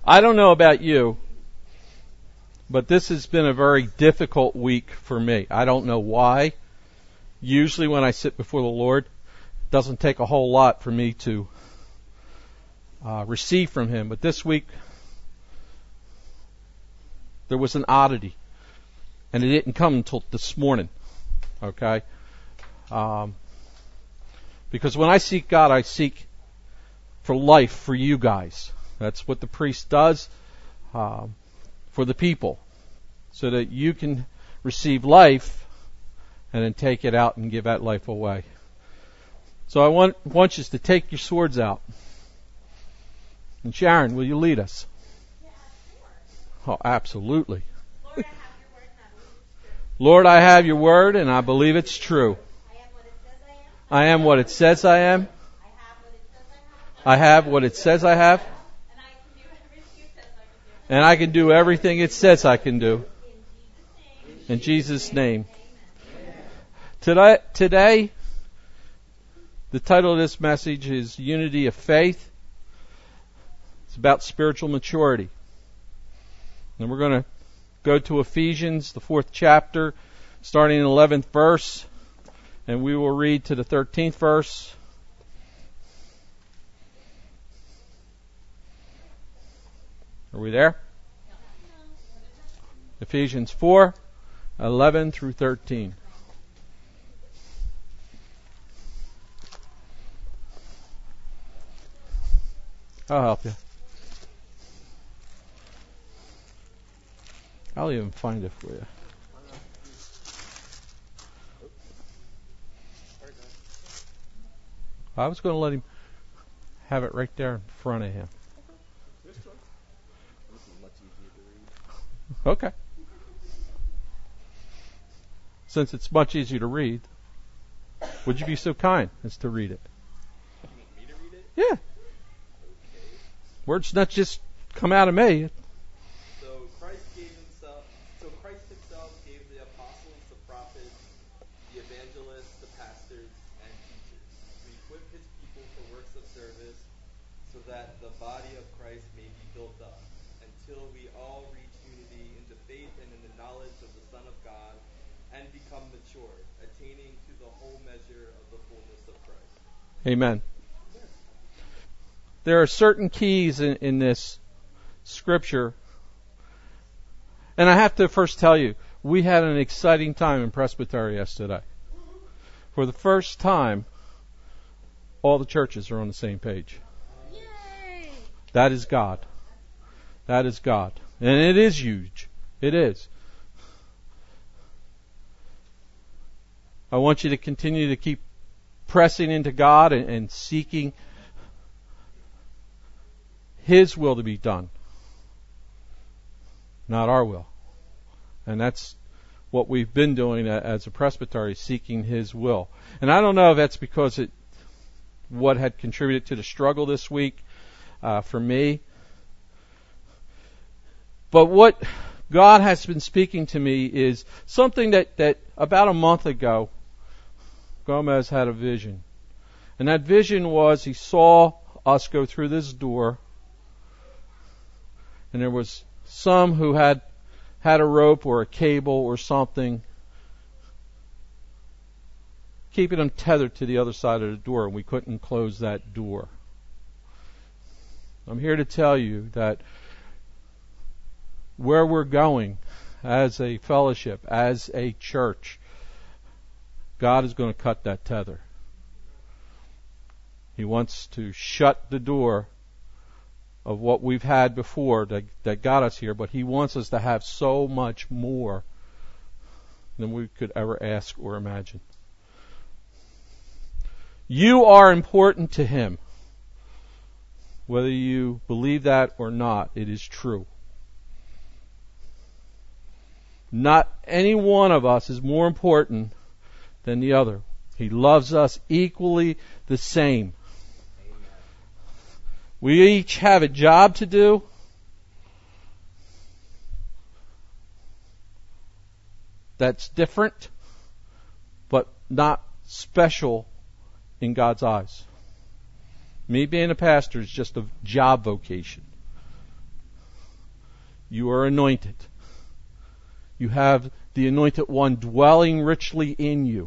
I don't know about you, but this has been a very difficult week for me. I don't know why. Usually when I sit before the Lord, it doesn't take a whole lot for me to receive from Him. But this week, there was an oddity. And it didn't come until this morning. Okay? Because when I seek God, I seek for life for you guys. That's what the priest does for the people, so that you can receive life and then take it out and give that life away. So I want you to take your swords out. And Sharon, will you lead us? Yeah, sure. Oh, absolutely. Lord, I have your word and I believe it's true. Lord, I have your word and I believe it's true. I am what it says I am. I have what it says I have. And I can do everything it says I can do. In Jesus' name. Today, the title of this message is Unity of Faith. It's about spiritual maturity. And we're going to go to Ephesians, the 4th chapter, starting in the 11th verse. And we will read to the 13th verse. Are we there? Ephesians 4, 11 through 13. I'll help you. I'll even find it for you. I was going to let him have it right there in front of him. Okay. Since it's much easier to read, would you be so kind as to read it? You want me to read it? Yeah. Okay. Words not just come out of me. So Christ himself gave the apostles, the prophets, the evangelists, the pastors, and teachers to equip his people for works of service, so that the body of Christ may be built up, until we all reach unity in the faith and in the knowledge of the Son of God, and become mature, attaining to the whole measure of the fullness of Christ. Amen. There are certain keys in this scripture. And I have to first tell you, we had an exciting time in Presbytery yesterday. For the first time, all the churches are on the same page. Yay! That is God. That is God. And it is huge. It is. I want you to continue to keep pressing into God and seeking His will to be done, not our will. And that's what we've been doing as a presbytery, seeking His will. And I don't know if that's because what had contributed to the struggle this week for me. But what God has been speaking to me is something that about a month ago, Gomez had a vision. And that vision was he saw us go through this door, and there was some who had a rope or a cable or something keeping them tethered to the other side of the door, and we couldn't close that door. I'm here to tell you that where we're going as a fellowship, as a church, God is going to cut that tether. He wants to shut the door of what we've had before that got us here, but He wants us to have so much more than we could ever ask or imagine. You are important to Him. Whether you believe that or not, it is true. Not any one of us is more important than the other. He loves us equally the same. We each have a job to do. That's different, but not special in God's eyes. Me being a pastor is just a job vocation. You are anointed. You have the anointed one dwelling richly in you.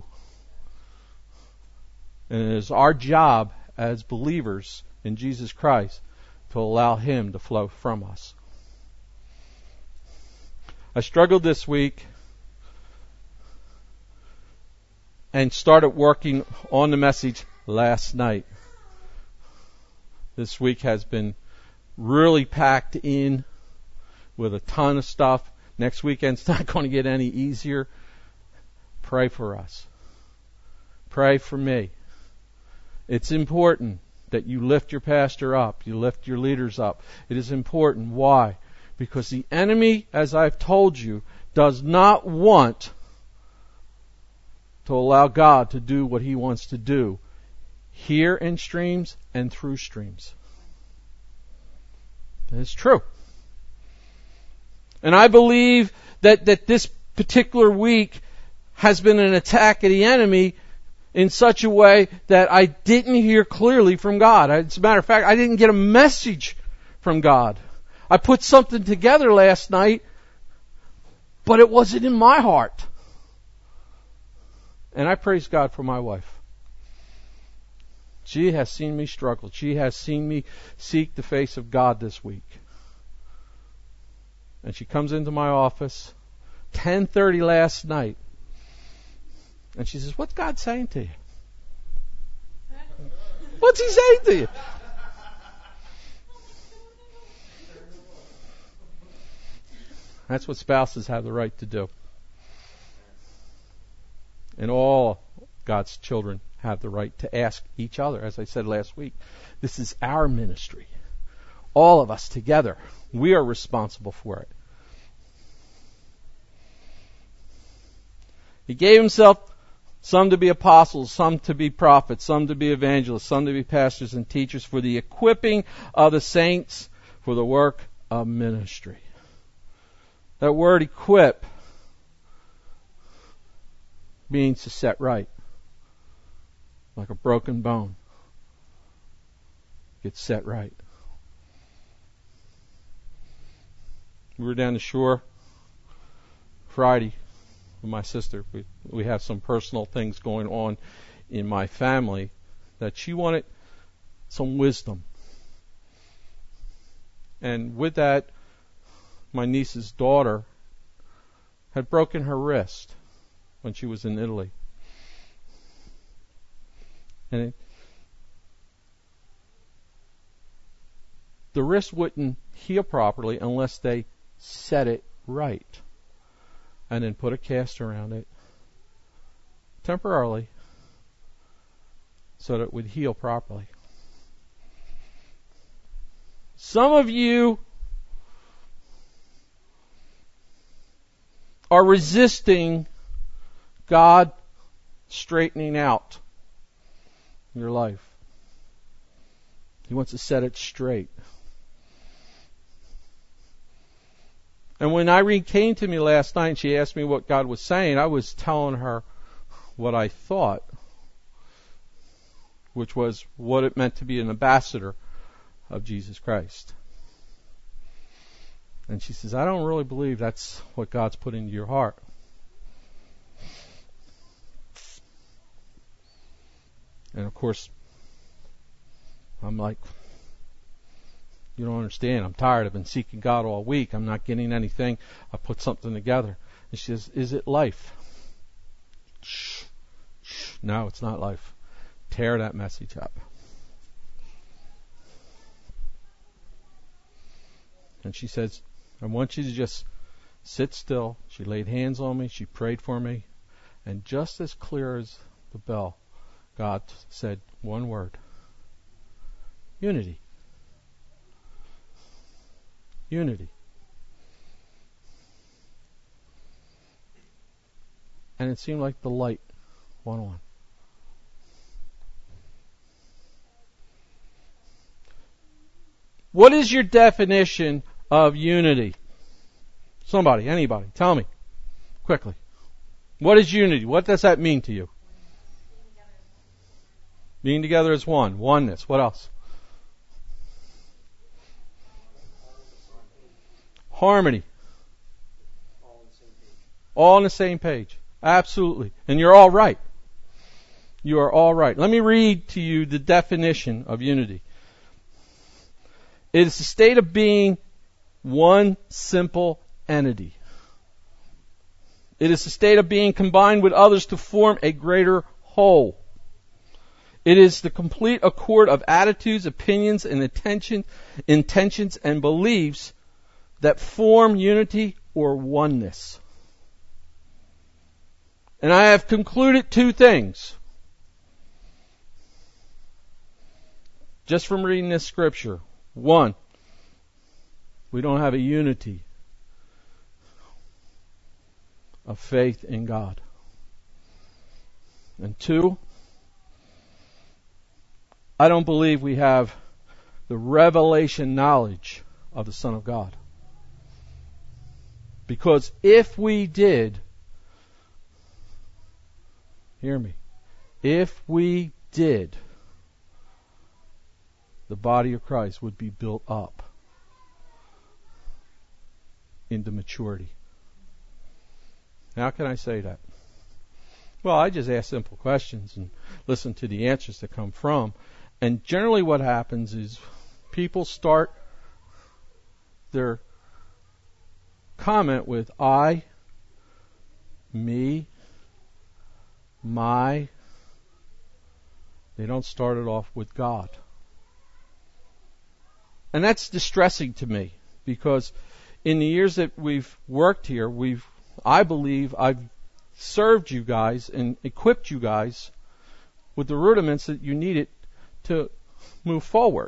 And it is our job as believers in Jesus Christ to allow Him to flow from us. I struggled this week and started working on the message last night. This week has been really packed in with a ton of stuff. Next weekend's not going to get any easier. Pray for us. Pray for me. It's important that you lift your pastor up. You lift your leaders up. It is important. Why? Because the enemy, as I've told you, does not want to allow God to do what He wants to do here in streams and through streams. It's true. And I believe that this particular week has been an attack of the enemy in such a way that I didn't hear clearly from God. As a matter of fact, I didn't get a message from God. I put something together last night, but it wasn't in my heart. And I praise God for my wife. She has seen me struggle. She has seen me seek the face of God this week. And she comes into my office, 10:30 last night, and she says, "What's God saying to you? What's He saying to you?" That's what spouses have the right to do. And all God's children have the right to ask each other. As I said last week, this is our ministry. All of us together, we are responsible for it. He gave Himself some to be apostles, some to be prophets, some to be evangelists, some to be pastors and teachers for the equipping of the saints for the work of ministry. That word equip means to set right. Like a broken bone. Get set right. We were down the shore Friday with my sister. We have some personal things going on in my family that she wanted some wisdom. And with that, my niece's daughter had broken her wrist when she was in Italy. And the wrist wouldn't heal properly unless they set it right. And then put a cast around it temporarily so that it would heal properly. Some of you are resisting God straightening out your life. He wants to set it straight. And when Irene came to me last night and she asked me what God was saying, I was telling her what I thought, which was what it meant to be an ambassador of Jesus Christ. And she says, I don't really believe that's what God's put into your heart. And of course, I'm like, you don't understand. I'm tired. I've been seeking God all week. I'm not getting anything. I put something together. And she says, is it life? No, it's not life. Tear that message up. And she says, I want you to just sit still. She laid hands on me. She prayed for me. And just as clear as the bell, God said one word. Unity. Unity. And it seemed like the light went on. What is your definition of unity? Somebody, anybody, tell me quickly. What is unity? What does that mean to you? Being together as one. Oneness. What else? Harmony. All on the same page. All on the same page. Absolutely. And you're all right. You are all right. Let me read to you the definition of unity. It is the state of being one simple entity. It is the state of being combined with others to form a greater whole. It is the complete accord of attitudes, opinions, and intentions and beliefs that form unity or oneness. And I have concluded two things just from reading this scripture. One, we don't have a unity of faith in God. And two, I don't believe we have the revelation knowledge of the Son of God. Because if we did, hear me, if we did, the body of Christ would be built up into maturity. How can I say that? Well, I just ask simple questions and listen to the answers that come from. And generally what happens is people start their comment with I, me, my. They don't start it off with God. And that's distressing to me because in the years that we've worked here, I believe I've served you guys and equipped you guys with the rudiments that you needed to move forward.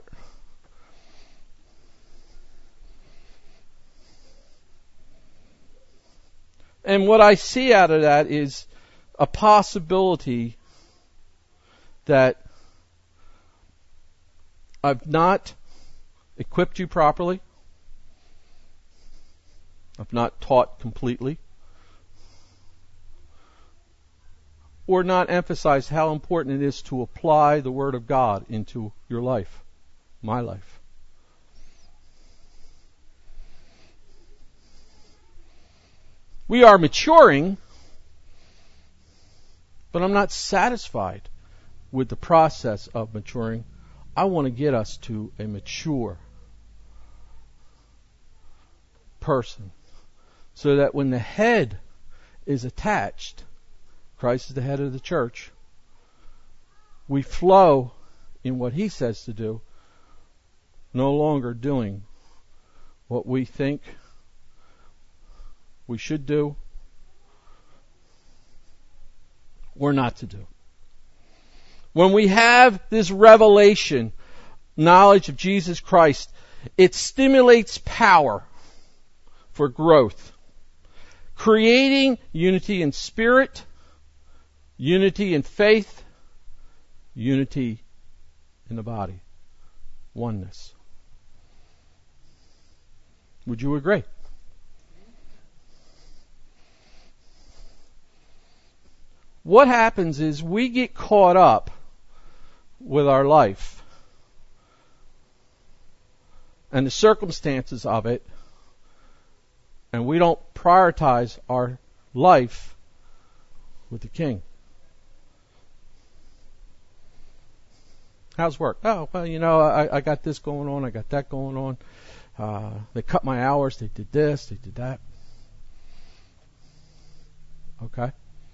And what I see out of that is a possibility that I've not equipped you properly. I've not taught completely. Or not emphasized how important it is to apply the Word of God into your life, my life. We are maturing, but I'm not satisfied with the process of maturing. I want to get us to a mature person so that when the head is attached, Christ is the head of the church, we flow in what He says to do, no longer doing what we think we should do or not to do. When we have this revelation, knowledge of Jesus Christ, it stimulates power for growth, creating unity in spirit, unity in faith, unity in the body, oneness. Would you agree? What happens is we get caught up with our life and the circumstances of it, and we don't prioritize our life with the King. How's work? Oh, well, I got this going on, I got that going on. They cut my hours, they did this, they did that. Okay.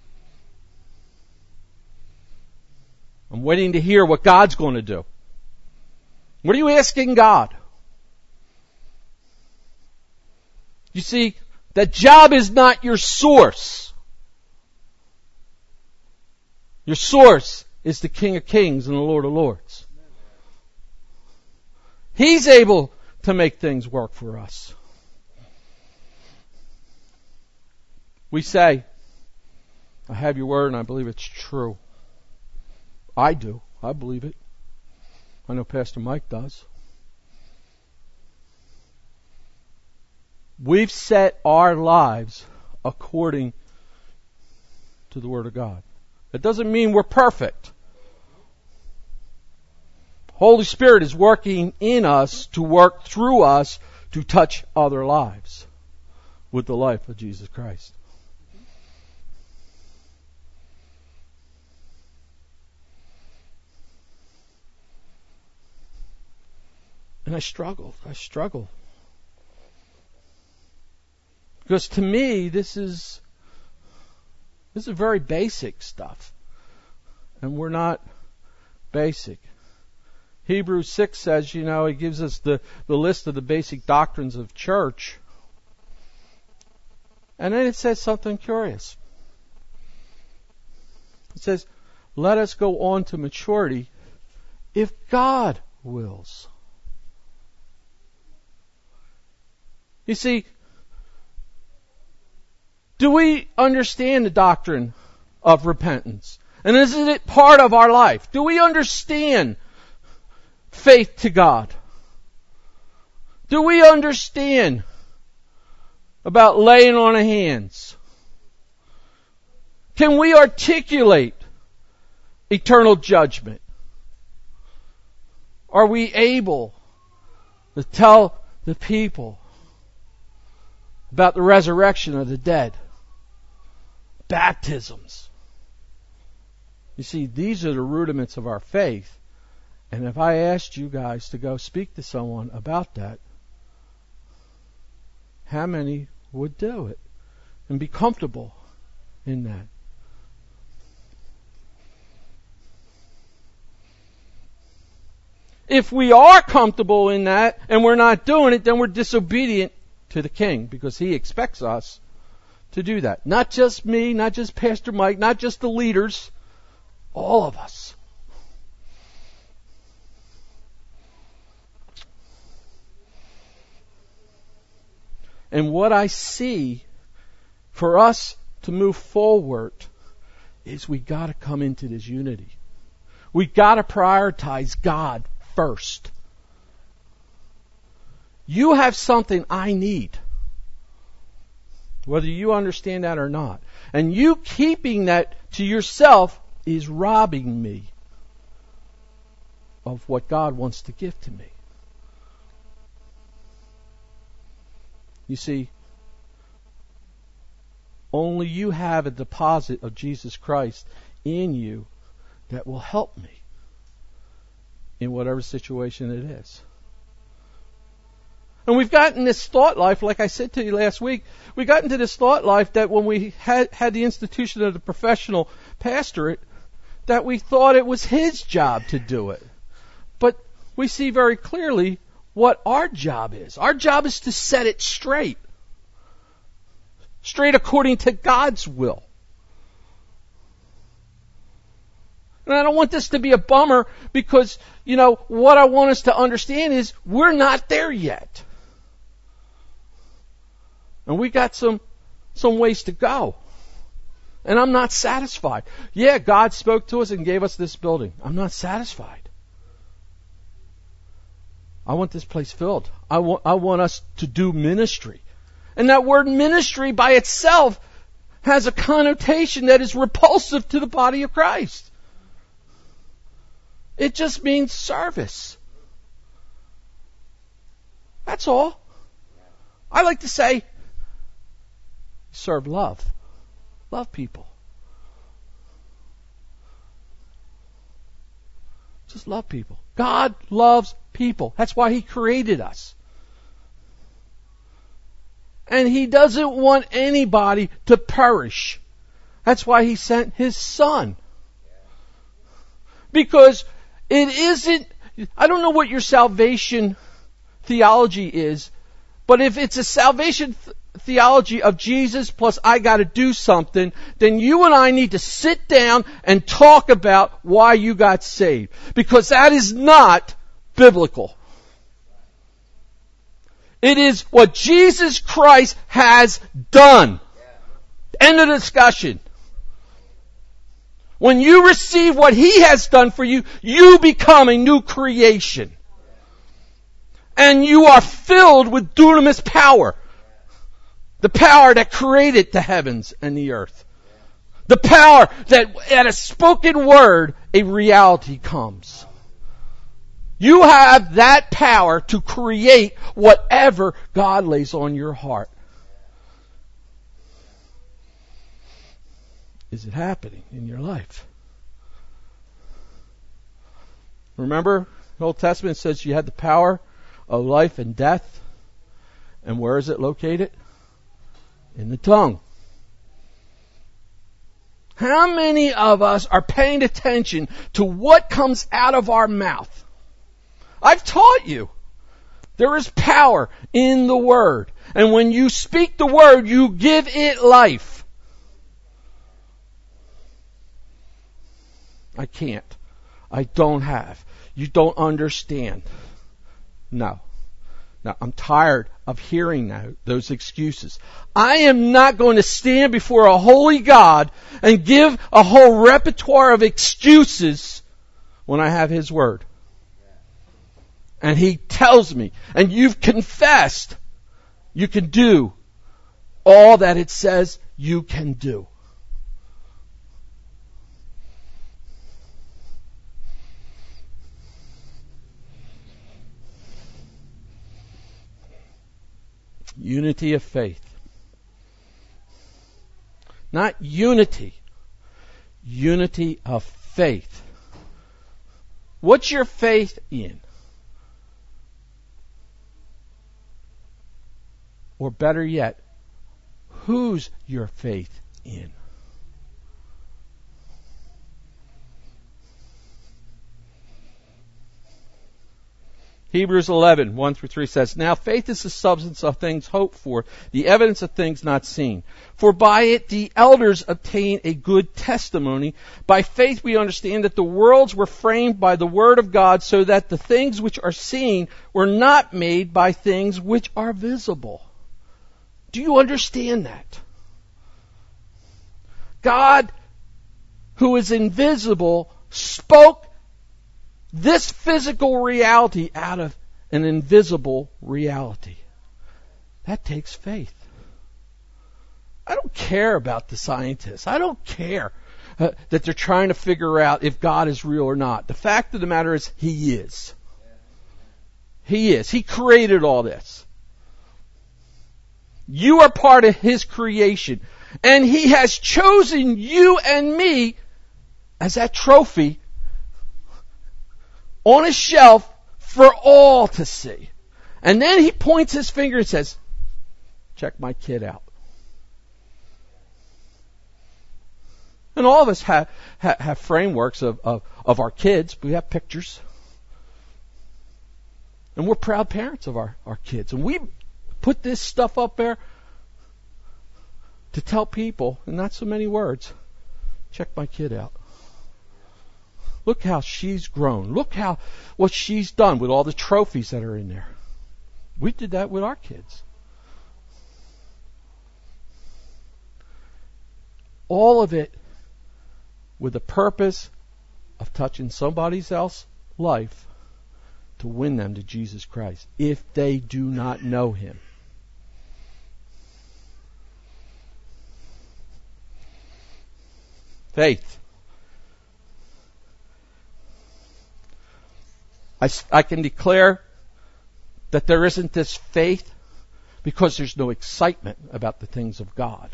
I'm waiting to hear what God's going to do. What are you asking God? You see, that job is not your source. Your source is the King of Kings and the Lord of Lords. He's able to make things work for us. We say, I have your word and I believe it's true. I do. I believe it. I know Pastor Mike does. We've set our lives according to the Word of God. It doesn't mean we're perfect. Holy Spirit is working in us to work through us to touch other lives with the life of Jesus Christ. And I struggled. Because to me, this is very basic stuff. And we're not basic. Hebrews 6 says, it gives us the list of the basic doctrines of church. And then it says something curious. It says, let us go on to maturity if God wills. You see, do we understand the doctrine of repentance? And isn't it part of our life? Do we understand faith to God? Do we understand about laying on of hands? Can we articulate eternal judgment? Are we able to tell the people about the resurrection of the dead? Baptisms. You see, these are the rudiments of our faith. And if I asked you guys to go speak to someone about that, how many would do it and be comfortable in that? If we are comfortable in that and we're not doing it, then we're disobedient to the King, because He expects us to do that. Not just me, not just Pastor Mike, not just the leaders, all of us. And what I see for us to move forward is we got to come into this unity. We got to prioritize God first. You have something I need, whether you understand that or not. And you keeping that to yourself is robbing me of what God wants to give to me. You see, only you have a deposit of Jesus Christ in you that will help me in whatever situation it is. And we've gotten this thought life, like I said to you last week, we got into this thought life that when we had the institution of the professional pastorate, that we thought it was his job to do it. But we see very clearly what our job is. Our job is to set it straight. Straight according to God's will. And I don't want this to be a bummer, because, what I want us to understand is we're not there yet. And we got some ways to go. And I'm not satisfied. Yeah, God spoke to us and gave us this building. I'm not satisfied. I want this place filled. I want us to do ministry. And that word ministry by itself has a connotation that is repulsive to the body of Christ. It just means service. That's all. I like to say, serve love. Love people. Just love people. God loves people. That's why He created us. And He doesn't want anybody to perish. That's why He sent His Son. Because it isn't, I don't know what your salvation theology is, but if it's a salvation theology of Jesus plus I got to do something, then you and I need to sit down and talk about why you got saved. Because that is not biblical. It is what Jesus Christ has done. End of discussion. When you receive what He has done for you, you become a new creation. And you are filled with dunamis power. The power that created the heavens and the earth. The power that at a spoken word, a reality comes. You have that power to create whatever God lays on your heart. Is it happening in your life? Remember, the Old Testament says you had the power of life and death. And where is it located? In the tongue. How many of us are paying attention to what comes out of our mouth? I've taught you. There is power in the Word. And when you speak the Word, you give it life. I can't. I don't have. You don't understand. No. Now, I'm tired of hearing those excuses. I am not going to stand before a holy God and give a whole repertoire of excuses when I have His Word. And He tells me, and you've confessed, you can do all that it says you can do. Unity of faith. Not unity. Unity of faith. What's your faith in? Or better yet, who's your faith in? Hebrews 11, 1-3 says, Now faith is the substance of things hoped for, the evidence of things not seen. For by it the elders obtained a good testimony. By faith we understand that the worlds were framed by the word of God, so that the things which are seen were not made by things which are visible. Do you understand that? God, who is invisible, spoke this physical reality out of an invisible reality. That takes faith. I don't care about the scientists. I don't care that they're trying to figure out if God is real or not. The fact of the matter is, He is. He is. He created all this. You are part of His creation. And He has chosen you and me as that trophy on a shelf for all to see. And then He points His finger and says, check my kid out. And all of us have frameworks of our kids. We have pictures. And we're proud parents of our kids. And we put this stuff up there to tell people, in not so many words, check my kid out. Look how she's grown. Look what she's done with all the trophies that are in there. We did that with our kids. All of it with the purpose of touching somebody else's life to win them to Jesus Christ, if they do not know Him. Faith. I can declare that there isn't this faith because there's no excitement about the things of God.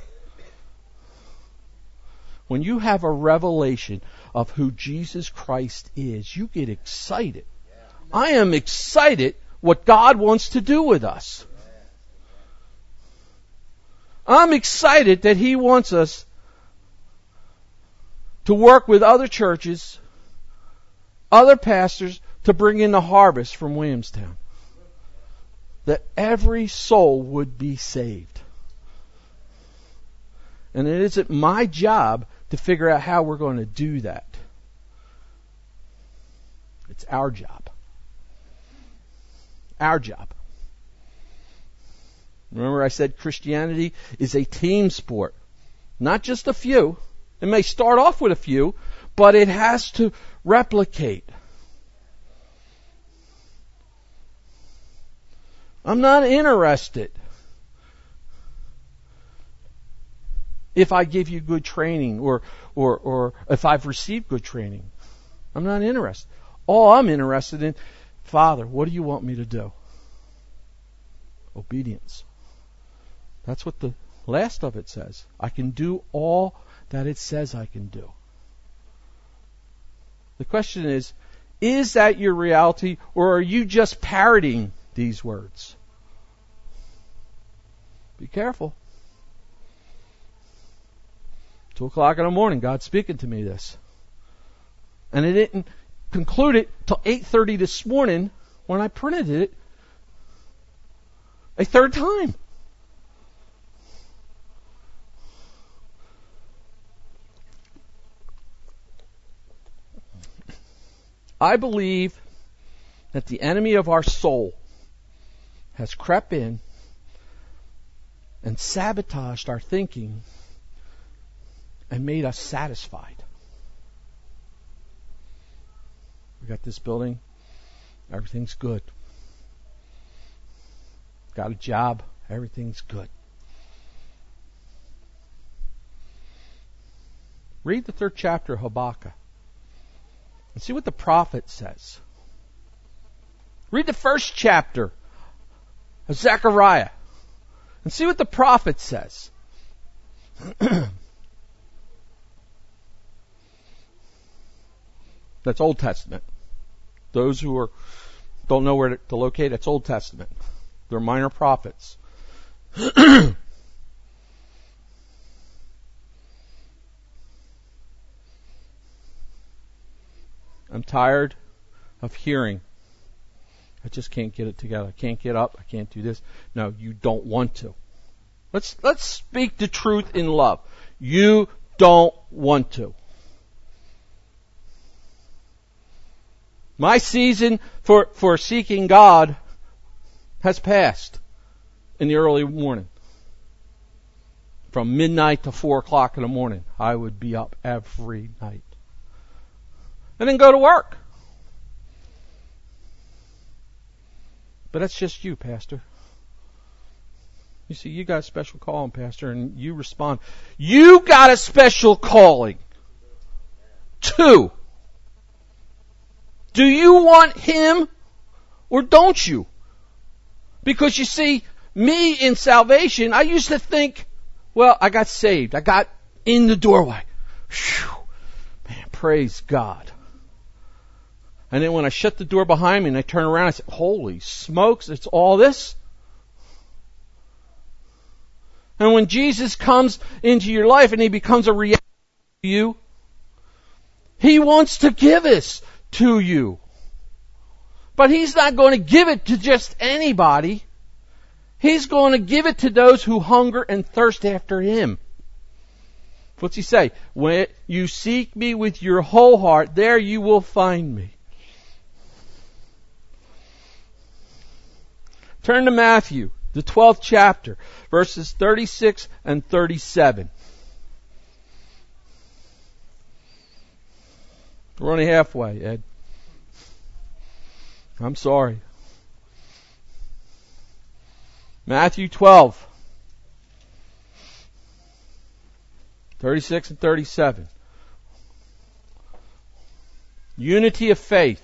When you have a revelation of who Jesus Christ is, you get excited. I am excited what God wants to do with us. I'm excited that He wants us to work with other churches, other pastors, to bring in the harvest from Williamstown. That every soul would be saved. And it isn't my job to figure out how we're going to do that. It's our job. Our job. Remember I said Christianity is a team sport. Not just a few. It may start off with a few, but it has to replicate. I'm not interested if I give you good training or if I've received good training. I'm not interested. All I'm interested in, Father, what do you want me to do? Obedience. That's what the last of it says. I can do all that it says I can do. The question is that your reality, or are you just parroting these words? Be careful. 2:00 in the morning, God's speaking to me this. And it didn't conclude it till 8:30 this morning when I printed it a third time. I believe that the enemy of our soul has crept in and sabotaged our thinking and made us satisfied. We got this building, everything's good. Got a job, everything's good. Read the 3rd chapter of Habakkuk and see what the prophet says. Read the 1st chapter of Zechariah and see what the prophet says. That's Old Testament. Those who don't know where to locate, it's Old Testament. They're minor prophets. I'm tired of hearing, I just can't get it together. I can't get up. I can't do this. No, you don't want to. Let's speak the truth in love. You don't want to. My season for seeking God has passed in the early morning. From midnight to 4 o'clock in the morning, I would be up every night. And then go to work. But that's just you, Pastor. You see, you got a special calling, Pastor, and you respond. You got a special calling. 2. Do you want Him or don't you? Because you see, me in salvation, I used to think, well, I got saved. I got in the doorway. Whew. Man, praise God. And then when I shut the door behind me and I turn around, I said, holy smokes, it's all this? And when Jesus comes into your life and He becomes a reality to you, He wants to give this to you. But He's not going to give it to just anybody. He's going to give it to those who hunger and thirst after Him. What's He say? When you seek Me with your whole heart, there you will find Me. Turn to Matthew, the 12th chapter, verses 36 and 37. We're only halfway, Ed. I'm sorry. Matthew 12, 36 and 37. Unity of faith.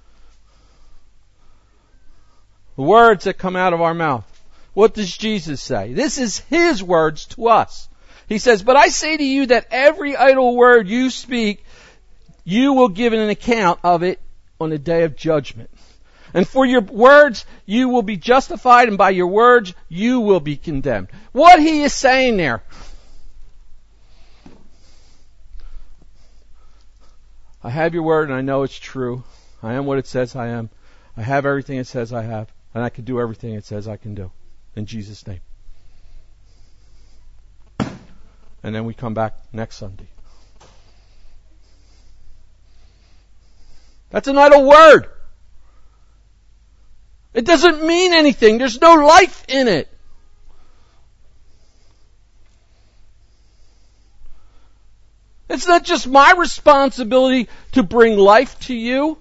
The words that come out of our mouth. What does Jesus say? This is His words to us. He says, but I say to you that every idle word you speak, you will give an account of it on the day of judgment. And for your words, you will be justified, and by your words, you will be condemned. What He is saying there. I have your word, and I know it's true. I am what it says I am. I have everything it says I have. And I can do everything it says I can do. In Jesus' name. And then we come back next Sunday. That's an idle word. It doesn't mean anything. There's no life in it. It's not just my responsibility to bring life to you.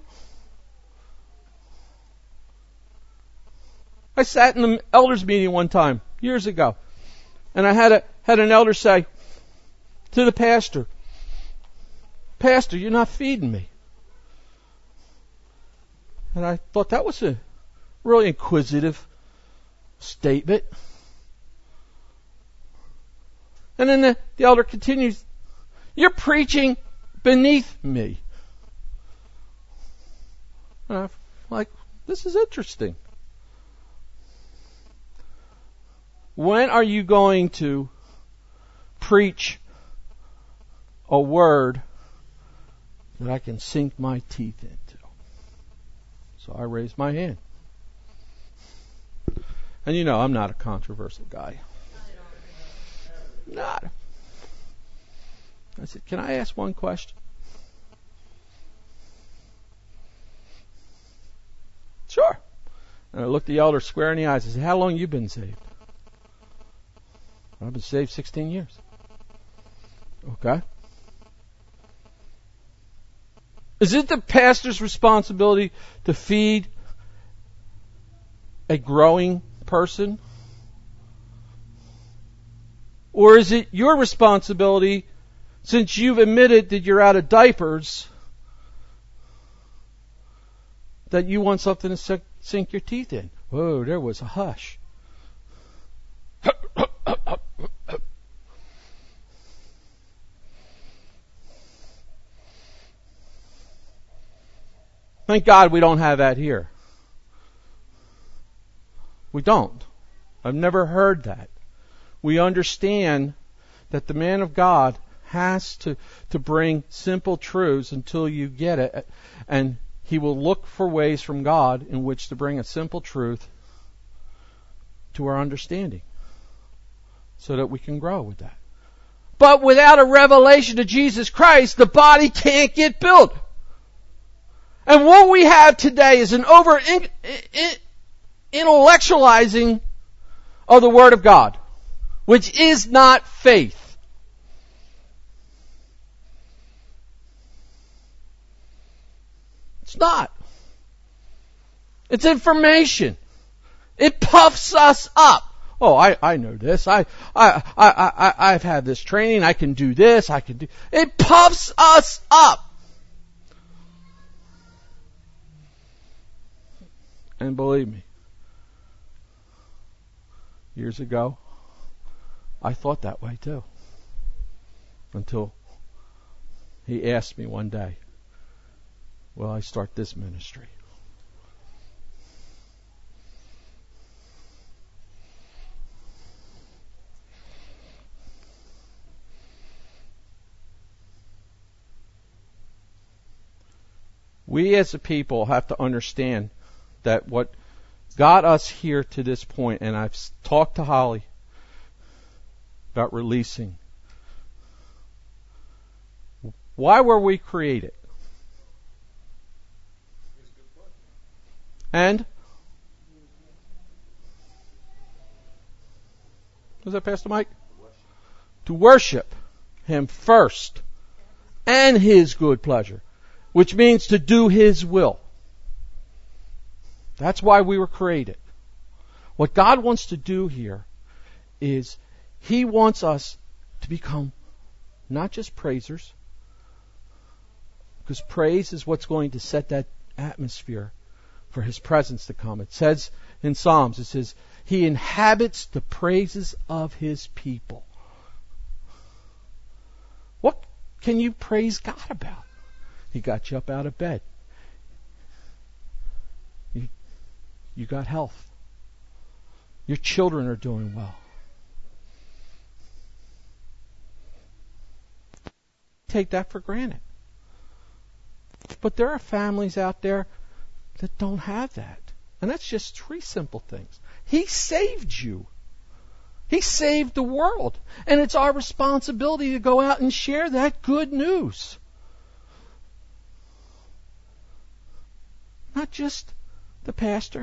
I sat in the elders meeting one time, years ago, and I had an elder say to the pastor, Pastor, you're not feeding me. And I thought that was a really inquisitive statement. And then the elder continues, you're preaching beneath me. And I'm like, this is interesting. When are you going to preach a word that I can sink my teeth into? So I raised my hand. And you know, I'm not a controversial guy. Not. I said, can I ask one question? Sure. And I looked the elder square in the eyes and said, how long you been saved? I've been saved 16 years. Okay. Is it the pastor's responsibility to feed a growing person? Or is it your responsibility, since you've admitted that you're out of diapers, that you want something to sink your teeth in? Whoa, there was a hush. Thank God we don't have that here. We don't. I've never heard that. We understand that the man of God has to bring simple truths until you get it, and he will look for ways from God in which to bring a simple truth to our understanding so that we can grow with that. But without a revelation of Jesus Christ, the body can't get built. And what we have today is an intellectualizing of the Word of God, which is not faith. It's not. It's information. It puffs us up. Oh, I know this. I've had this training. I can do this. I can do. It puffs us up. And believe me, years ago, I thought that way too. Until he asked me one day, will I start this ministry? We as a people have to understand that what got us here to this point, and I've talked to Holly about releasing. Why were we created? And? Was that Pastor Mike? To worship Him first and His good pleasure, which means to do His will. That's why we were created. What God wants to do here is He wants us to become not just praisers, because praise is what's going to set that atmosphere for His presence to come. It says in Psalms, it says, He inhabits the praises of His people. What can you praise God about? He got you up out of bed. You got health. Your children are doing well. Take that for granted. But there are families out there that don't have that. And that's just three simple things. He saved you. He saved the world. And it's our responsibility to go out and share that good news. Not just the pastor.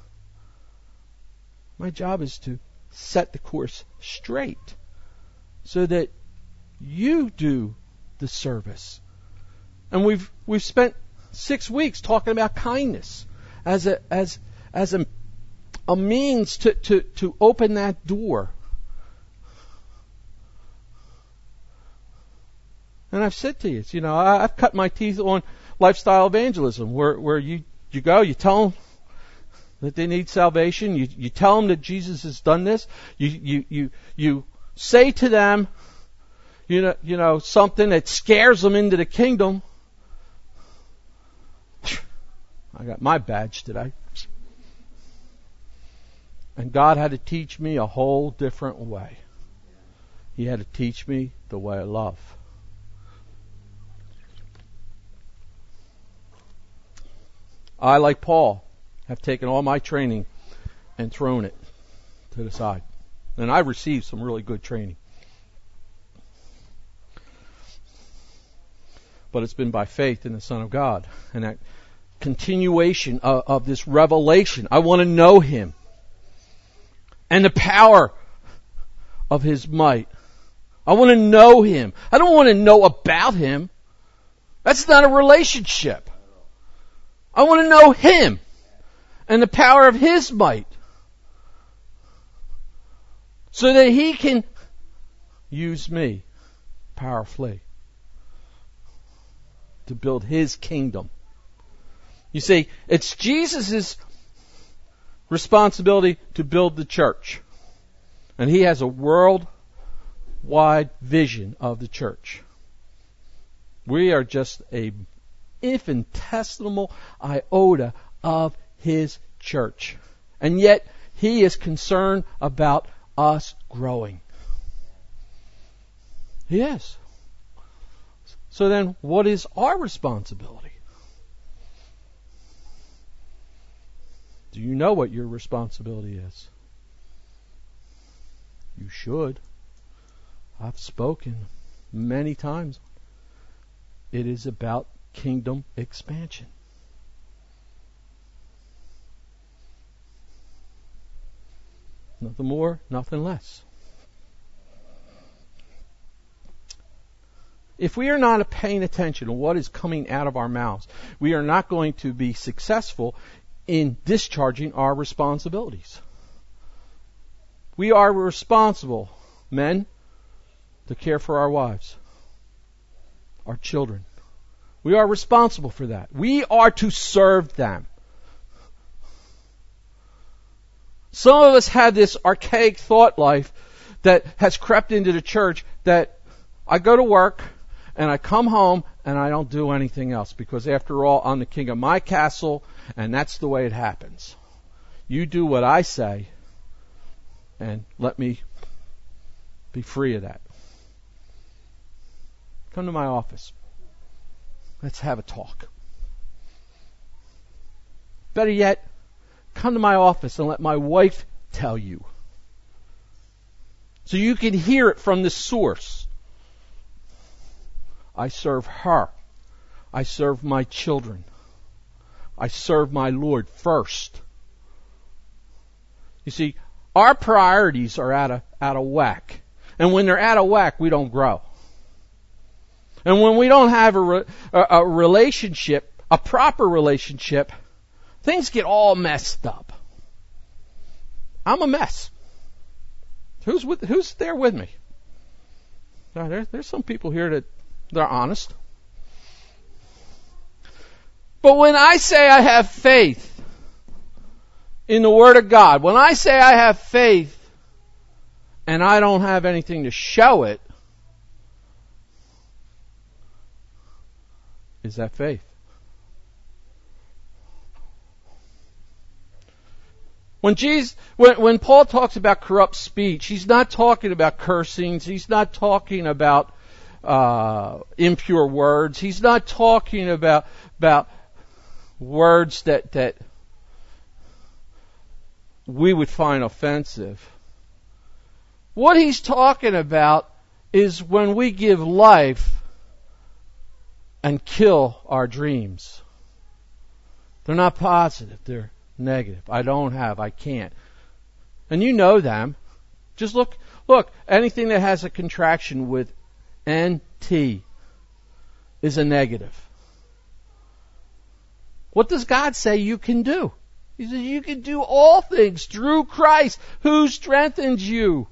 My job is to set the course straight so that you do the service. And we've spent 6 weeks talking about kindness as a means to open that door. And I've said to you, I've cut my teeth on lifestyle evangelism, where you You go, you tell them that they need salvation. You tell them that Jesus has done this. You say to them, you know, something that scares them into the kingdom. I got my badge today. And God had to teach me a whole different way. He had to teach me the way of love. I, like Paul, have taken all my training and thrown it to the side. And I received some really good training. But it's been by faith in the Son of God. And that continuation of this revelation. I want to know Him. And the power of His might. I want to know Him. I don't want to know about Him. That's not a relationship. I want to know Him and the power of His might so that He can use me powerfully to build His kingdom. You see, it's Jesus' responsibility to build the church. And He has a worldwide vision of the church. We are just a infinitesimal iota of His church. And yet, He is concerned about us growing. He is. So then, what is our responsibility? Do you know what your responsibility is? You should. I've spoken many times. It is about kingdom expansion. Nothing more, nothing less. If we are not paying attention to what is coming out of our mouths, we are not going to be successful in discharging our responsibilities. We are responsible, men, to care for our wives, our children. We are responsible for that. We are to serve them. Some of us have this archaic thought life that has crept into the church that I go to work and I come home and I don't do anything else because after all, I'm the king of my castle and that's the way it happens. You do what I say and let me be free of that. Come to my office. Let's have a talk. Better yet, come to my office and let my wife tell you. So you can hear it from the source. I serve her. I serve my children. I serve my Lord first. You see, our priorities are out of whack. And when they're out of whack, we don't grow. And when we don't have a relationship, a proper relationship, things get all messed up. I'm a mess. Who's there with me? There's some people here that they're honest. But when I say I have faith in the Word of God, when I say I have faith and I don't have anything to show it, is that faith? When Paul talks about corrupt speech, he's not talking about cursings. He's not talking about impure words. He's not talking about words that we would find offensive. What he's talking about is when we give life and kill our dreams. They're not positive. They're negative. I don't have. I can't. And you know them. Just look, anything that has a contraction with NT is a negative. What does God say you can do? He says you can do all things through Christ who strengthens you.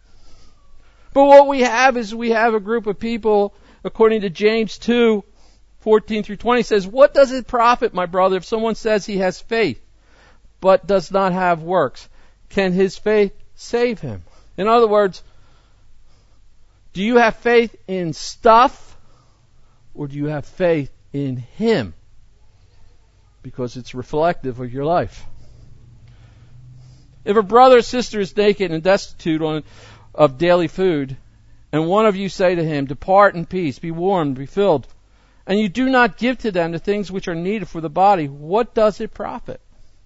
But what we have is we have a group of people, according to James 2, 14 through 20 says, "What does it profit, my brother, if someone says he has faith, but does not have works? Can his faith save him?" In other words, do you have faith in stuff, or do you have faith in Him? Because it's reflective of your life. If a brother or sister is naked and destitute of daily food, and one of you say to him, "Depart in peace, be warmed, be filled," and you do not give to them the things which are needed for the body, what does it profit?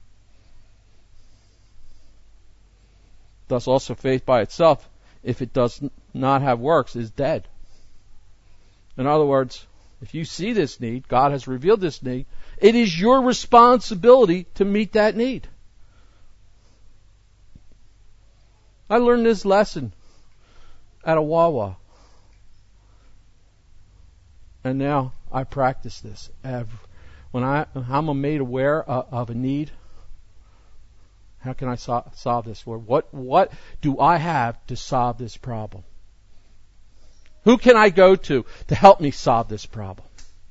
Thus also faith by itself, if it does not have works, is dead. In other words, if you see this need, God has revealed this need, it is your responsibility to meet that need. I learned this lesson at a Wawa. And now I practice this. When I'm made aware of a need, how can I solve this, Lord? What do I have to solve this problem? Who can I go to help me solve this problem?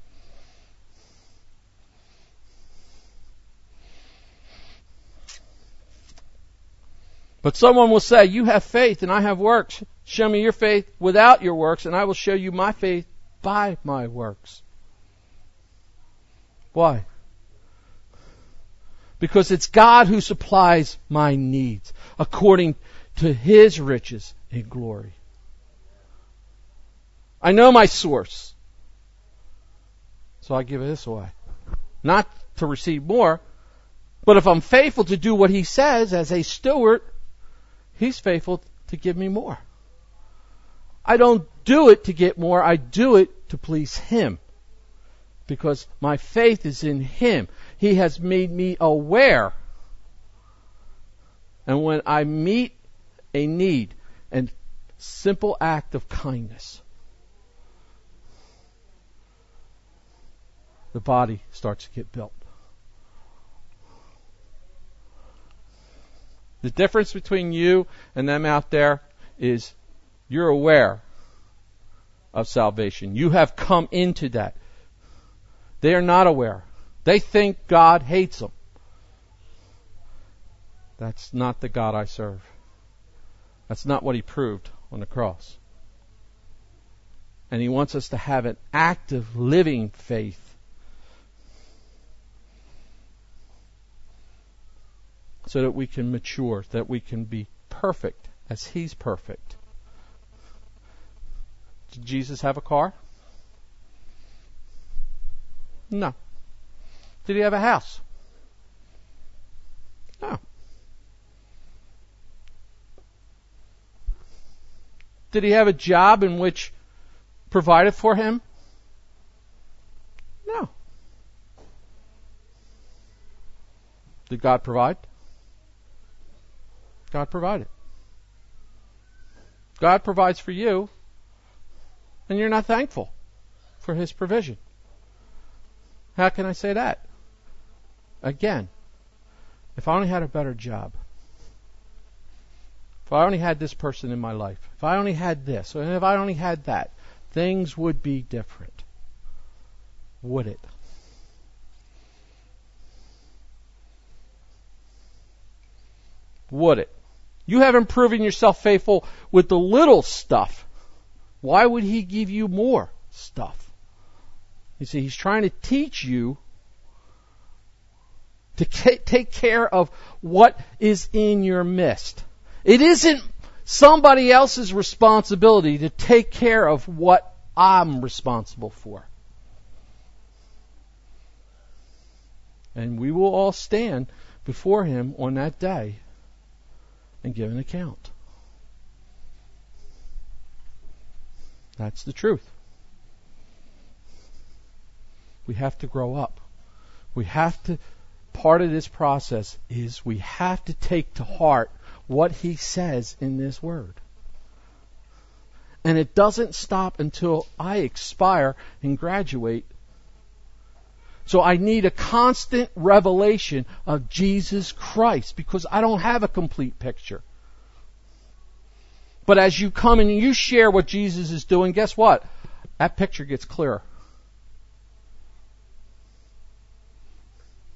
But someone will say, "You have faith and I have works. Show me your faith without your works, and I will show you my faith by my works." Why? Because it's God who supplies my needs according to His riches in glory. I know my source, so I give this away. Not to receive more, but if I'm faithful to do what He says as a steward, He's faithful to give me more. I don't do it to get more, I do it to please Him. Because my faith is in Him. He has made me aware. And when I meet a need, a simple act of kindness, the body starts to get built. The difference between you and them out there is you're aware of salvation. You have come into that. They are not aware. They think God hates them. That's not the God I serve. That's not what He proved on the cross. And He wants us to have an active, living faith. So that we can mature, that we can be perfect as He's perfect. Did Jesus have a car? No. Did He have a house? No. Did He have a job in which provided for Him? No. Did God provide? God provided. God provides for you, and you're not thankful for His provision. How can I say that? Again, if I only had a better job, if I only had this person in my life, if I only had this, and if I only had that, things would be different. Would it? Would it? You haven't proven yourself faithful with the little stuff. Why would He give you more stuff? You see, He's trying to teach you to take care of what is in your midst. It isn't somebody else's responsibility to take care of what I'm responsible for. And we will all stand before Him on that day and give an account. That's the truth. We have to grow up. We have to, part of this process is we have to take to heart what He says in this Word. And it doesn't stop until I expire and graduate. So I need a constant revelation of Jesus Christ because I don't have a complete picture. But as you come and you share what Jesus is doing, guess what? That picture gets clearer.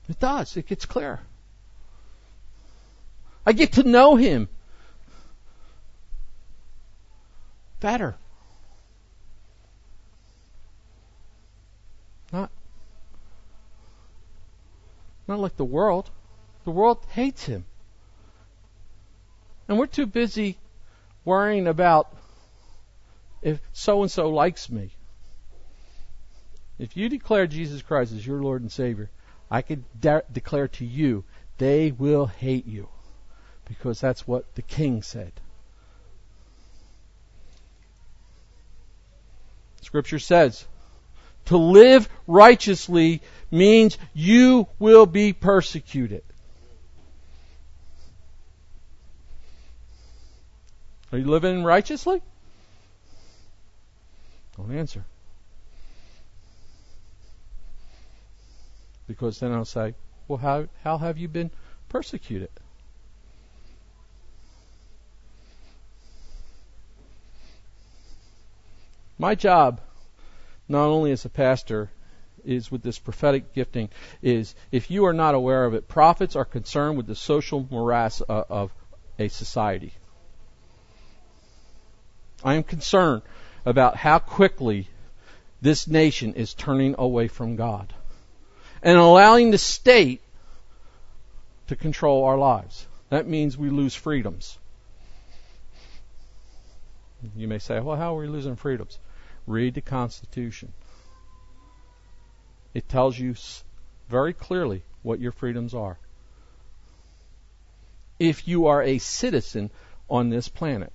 It does. It gets clearer. I get to know Him better. Not like the world. The world hates Him. And we're too busy worrying about if so-and-so likes me. If you declare Jesus Christ as your Lord and Savior, I could declare to you, they will hate you. Because that's what the King said. Scripture says, to live righteously means you will be persecuted. Are you living righteously? Don't answer. Because then I'll say, well, how have you been persecuted? My job, not only as a pastor, is with this prophetic gifting, is if you are not aware of it, prophets are concerned with the social morass of a society. I am concerned about how quickly this nation is turning away from God and allowing the state to control our lives. That means we lose freedoms. You may say, well, how are we losing freedoms? Read the Constitution. It tells you very clearly what your freedoms are. If you are a citizen on this planet.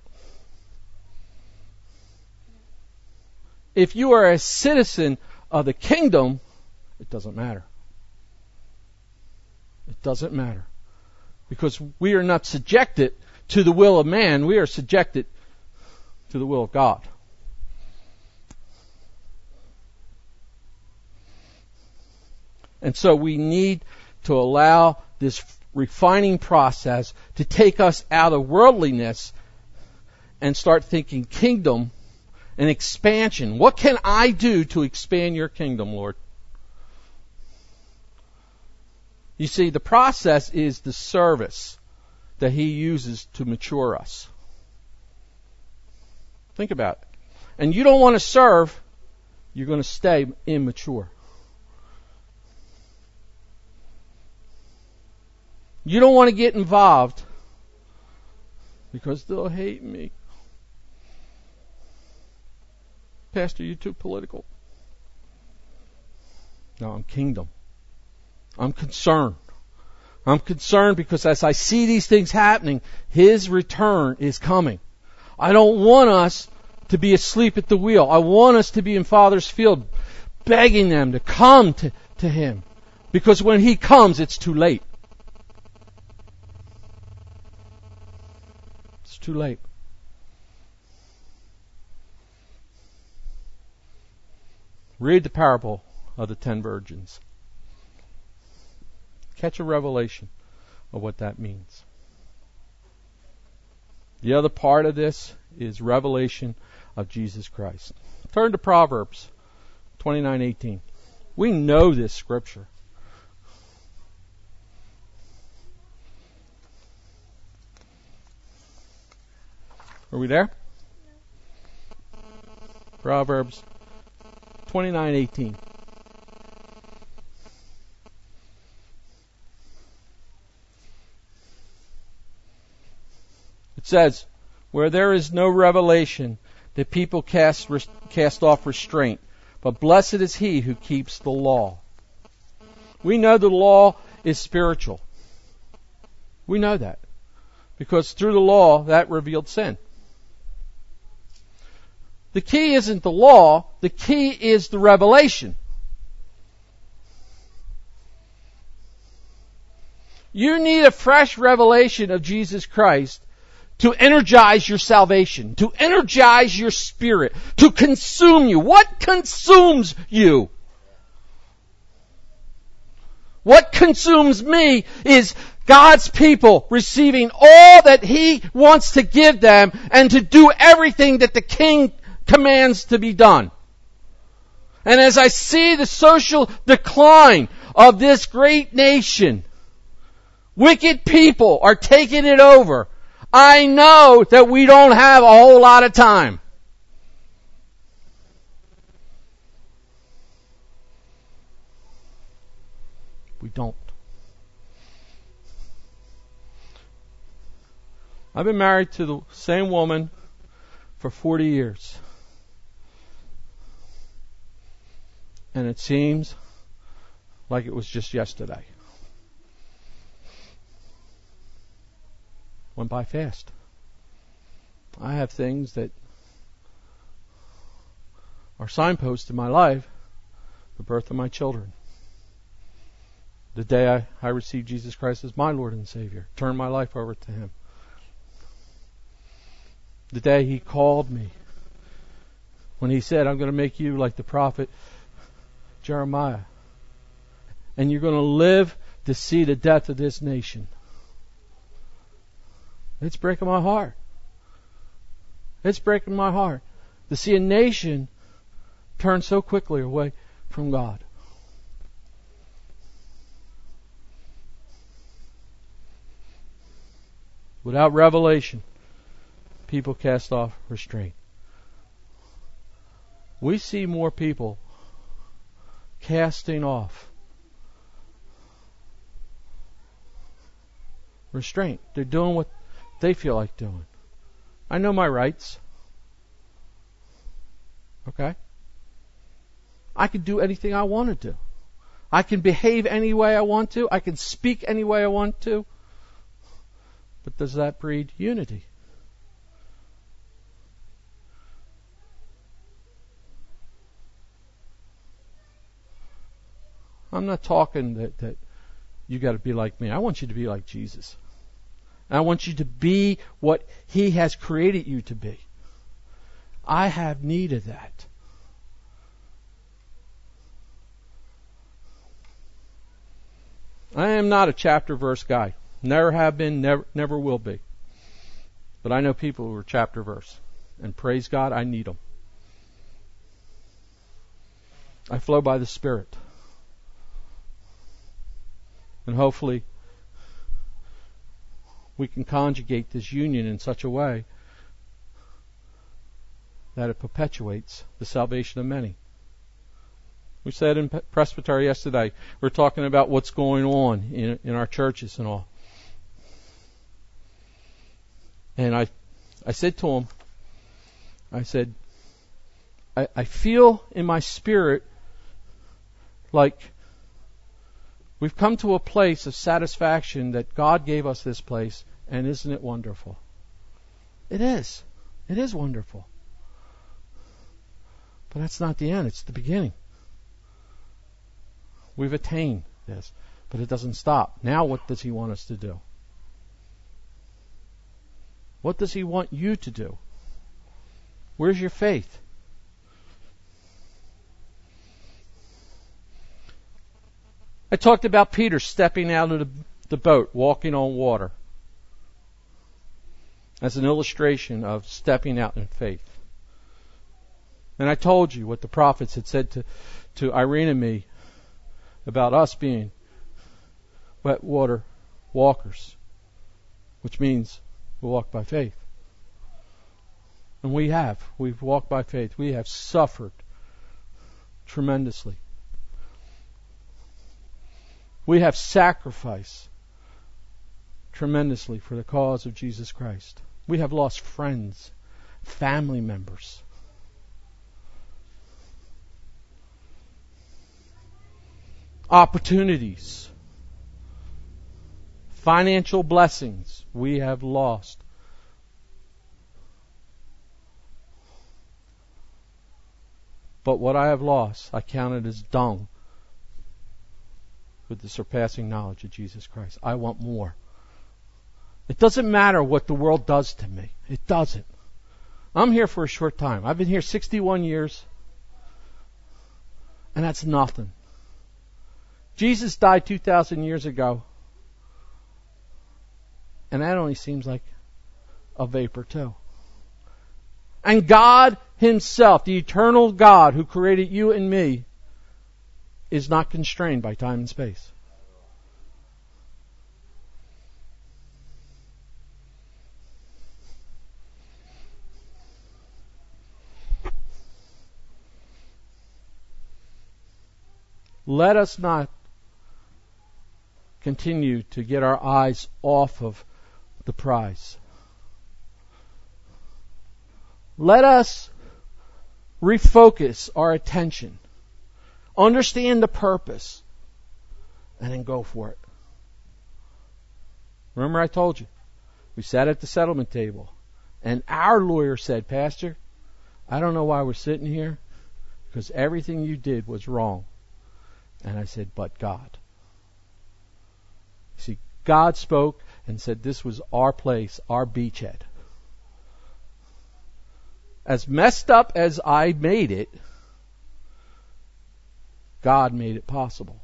If you are a citizen of the kingdom, it doesn't matter. It doesn't matter. Because we are not subjected to the will of man, we are subjected to the will of God. And so we need to allow this refining process to take us out of worldliness and start thinking kingdom and expansion. What can I do to expand your kingdom, Lord? You see, the process is the service that He uses to mature us. Think about it. And you don't want to serve, you're going to stay immature. You don't want to get involved because they'll hate me. Pastor, you're too political. No, I'm kingdom. I'm concerned. I'm concerned because as I see these things happening, His return is coming. I don't want us to be asleep at the wheel. I want us to be in Father's field begging them to come to Him. Because when He comes, it's too late. It's too late. Read the parable of the 10 virgins. Catch a revelation of what that means. The other part of this is revelation of Jesus Christ. Turn to Proverbs 29:18. We know this scripture. Are we there? Proverbs 29:18. It says, where there is no revelation, the people cast off restraint. But blessed is he who keeps the law. We know the law is spiritual. We know that. Because through the law, that revealed sin. The key isn't the law. The key is the revelation. You need a fresh revelation of Jesus Christ to energize your salvation, to energize your spirit, to consume you. What consumes you? What consumes me is God's people receiving all that He wants to give them and to do everything that the King commands to be done. And as I see the social decline of this great nation. Wicked people are taking it over. I know that we don't have a whole lot of time. We don't. I've been married to the same woman for 40 years. And it seems like it was just yesterday. Went by fast. I have things that are signposts in my life, the birth of my children. The day I received Jesus Christ as my Lord and Savior, turned my life over to Him. The day He called me, when He said, I'm going to make you like the prophet Jeremiah, and you're going to live to see the death of this nation. It's breaking my heart. It's breaking my heart to see a nation turn so quickly away from God. Without revelation, people cast off restraint. We see more people casting off restraint. They're doing what they feel like doing. I know my rights. Okay? I can do anything I want to do. I can behave any way I want to. I can speak any way I want to. But does that breed unity? I'm not talking that you got to be like me. I want you to be like Jesus. And I want you to be what He has created you to be. I have need of that. I am not a chapter verse guy. Never have been, never will be. But I know people who are chapter verse. And praise God, I need them. I flow by the Spirit. And hopefully we can conjugate this union in such a way that it perpetuates the salvation of many. We said in Presbytery yesterday, we're talking about what's going on in our churches and all. And I said to him, I said, I feel in my spirit like we've come to a place of satisfaction that God gave us this place, and isn't it wonderful? It is. It is wonderful. But that's not the end. It's the beginning. We've attained this, but it doesn't stop. Now what does He want us to do? What does He want you to do? Where's your faith? I talked about Peter stepping out of the boat, walking on water, as an illustration of stepping out in faith. And I told you what the prophets had said to Irene and me about us being wet water walkers, which means we walk by faith. And we have. We've walked by faith. We have suffered tremendously. We have sacrificed tremendously for the cause of Jesus Christ. We have lost friends, family members. Opportunities, financial blessings we have lost. But what I have lost, I count it as dung with the surpassing knowledge of Jesus Christ. I want more. It doesn't matter what the world does to me. It doesn't. I'm here for a short time. I've been here 61 years, and that's nothing. Jesus died 2,000 years ago, and that only seems like a vapor too. And God Himself, the eternal God who created you and me, is not constrained by time and space. Let us not continue to get our eyes off of the prize. Let us refocus our attention, understand the purpose, and then go for it. Remember I told you, we sat at the settlement table, and our lawyer said, Pastor, I don't know why we're sitting here, because everything you did was wrong. And I said, but God. See, God spoke and said this was our place, our beachhead. As messed up as I made it, God made it possible.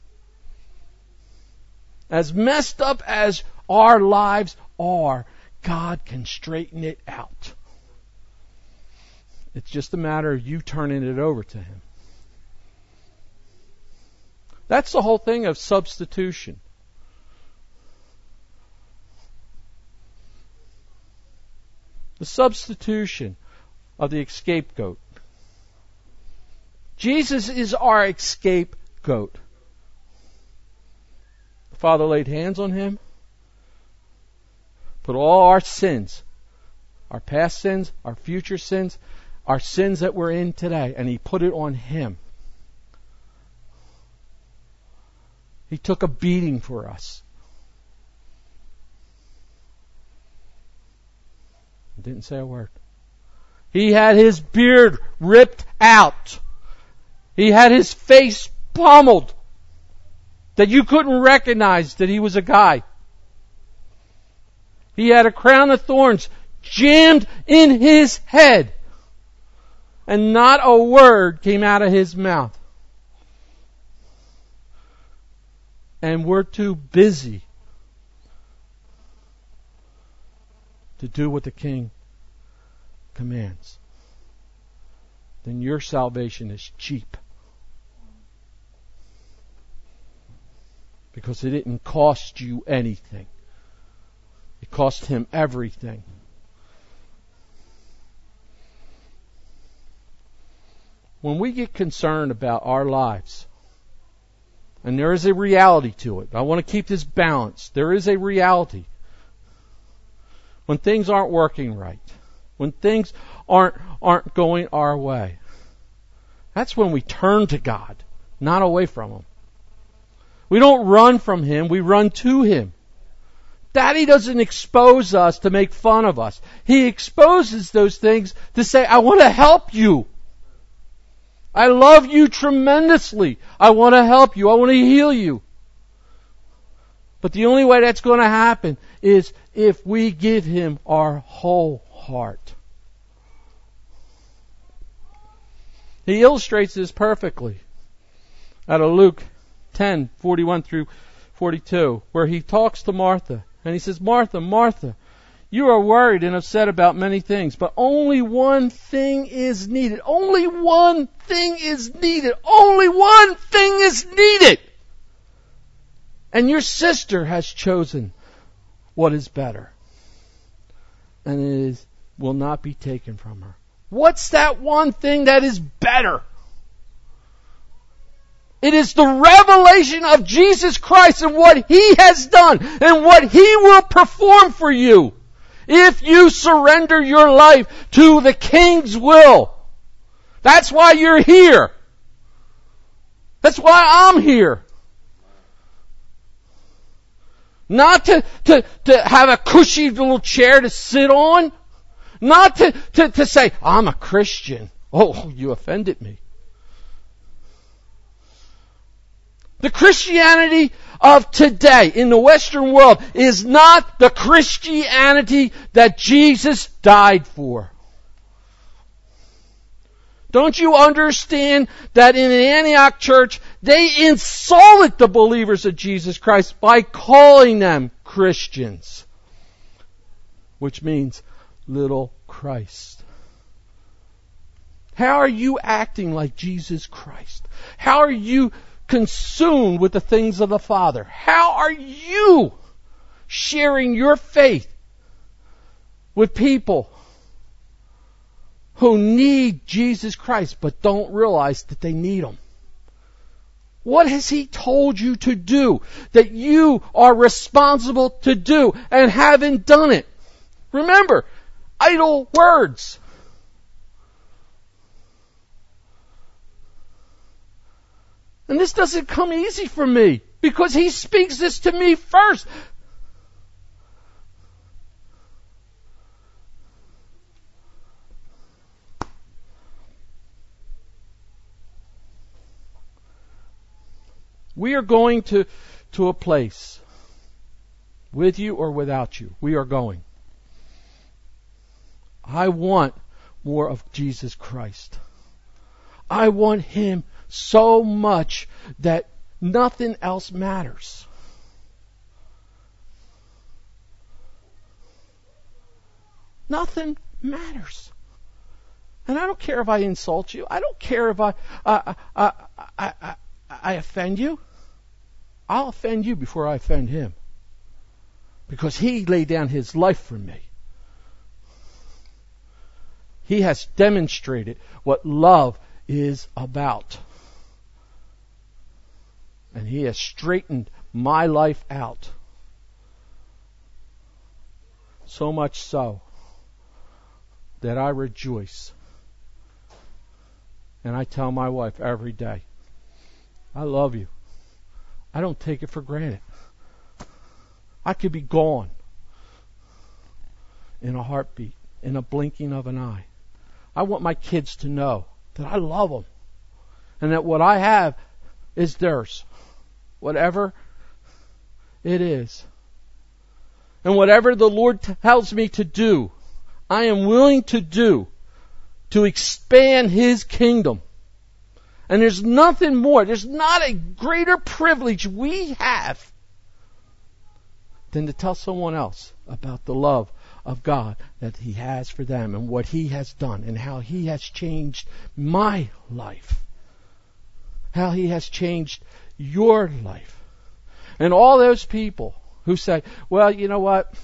As messed up as our lives are, God can straighten it out. It's just a matter of you turning it over to Him. That's the whole thing of substitution. The substitution of the scapegoat. Jesus is our scapegoat. The Father laid hands on Him, put all our sins, our past sins, our future sins, our sins that we're in today, and He put it on Him. He took a beating for us. He didn't say a word. He had His beard ripped out. He had His face pummeled that you couldn't recognize that He was a guy. He had a crown of thorns jammed in His head, and not a word came out of His mouth. And we're too busy to do what the King commands. Then your salvation is cheap. Because it didn't cost you anything. It cost Him everything. When we get concerned about our lives, and there is a reality to it. I want to keep this balanced. There is a reality. When things aren't working right, when things aren't going our way, that's when we turn to God, not away from Him. We don't run from Him, we run to Him. Daddy doesn't expose us to make fun of us. He exposes those things to say, I want to help you. I love you tremendously. I want to help you. I want to heal you. But the only way that's going to happen is if we give Him our whole heart. He illustrates this perfectly out of Luke 10:41 through 42, where He talks to Martha. And He says, Martha, Martha, you are worried and upset about many things, but only one thing is needed. Only one thing is needed. Only one thing is needed. And your sister has chosen what is better. And it will not be taken from her. What's that one thing that is better? It is the revelation of Jesus Christ and what He has done and what He will perform for you. If you surrender your life to the King's will. That's why you're here. That's why I'm here. Not to have a cushy little chair to sit on. Not to say, I'm a Christian. Oh, you offended me. The Christianity of today in the Western world is not the Christianity that Jesus died for. Don't you understand that in the Antioch church, they insulted the believers of Jesus Christ by calling them Christians, which means little Christ. How are you acting like Jesus Christ? How are you consumed with the things of the Father? How are you sharing your faith with people who need Jesus Christ but don't realize that they need Him? What has He told you to do that you are responsible to do and haven't done it? Remember, idle words. And this doesn't come easy for me because He speaks this to me first. We are going to a place, with you or without you. We are going. I want more of Jesus Christ. I want Him so much that nothing else matters. Nothing matters. And I don't care if I insult you. I don't care if I offend you. I'll offend you before I offend Him. Because He laid down His life for me. He has demonstrated what love is about. And He has straightened my life out. So much so that I rejoice. And I tell my wife every day, I love you. I don't take it for granted. I could be gone in a heartbeat, in a blinking of an eye. I want my kids to know that I love them and that what I have is theirs, whatever it is. And whatever the Lord tells me to do, I am willing to do to expand His kingdom. And there's nothing more, there's not a greater privilege we have than to tell someone else about the love of God that He has for them and what He has done and how He has changed my life. How He has changed your life. And all those people who say, well, you know what?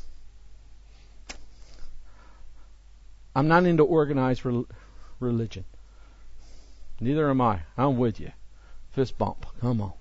I'm not into organized religion. Neither am I. I'm with you. Fist bump. Come on.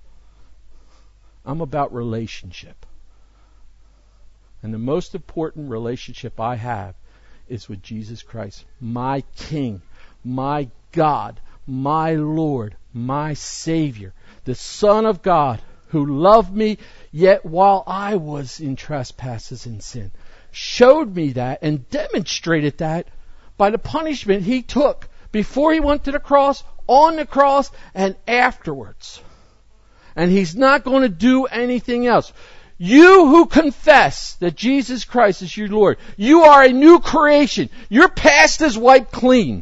I'm about relationship. And the most important relationship I have is with Jesus Christ, my King, my God, my Lord, my Savior, the Son of God, who loved me, yet while I was in trespasses and sin, showed me that and demonstrated that by the punishment He took before He went to the cross, on the cross, and afterwards. And He's not going to do anything else. You who confess that Jesus Christ is your Lord, you are a new creation. Your past is wiped clean.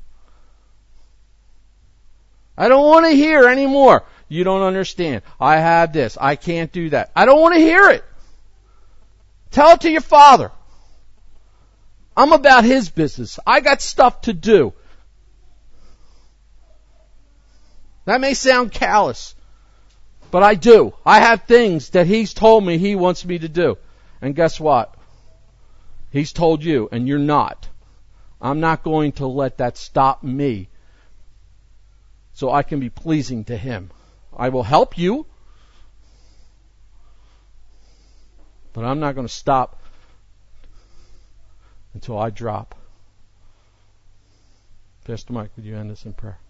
I don't want to hear anymore. You don't understand. I have this. I can't do that. I don't want to hear it. Tell it to your Father. I'm about His business. I got stuff to do. That may sound callous, but I do. I have things that He's told me He wants me to do. And guess what? He's told you, and you're not. I'm not going to let that stop me so I can be pleasing to Him. I will help you, but I'm not going to stop until I drop. Pastor Mike, would you end us in prayer?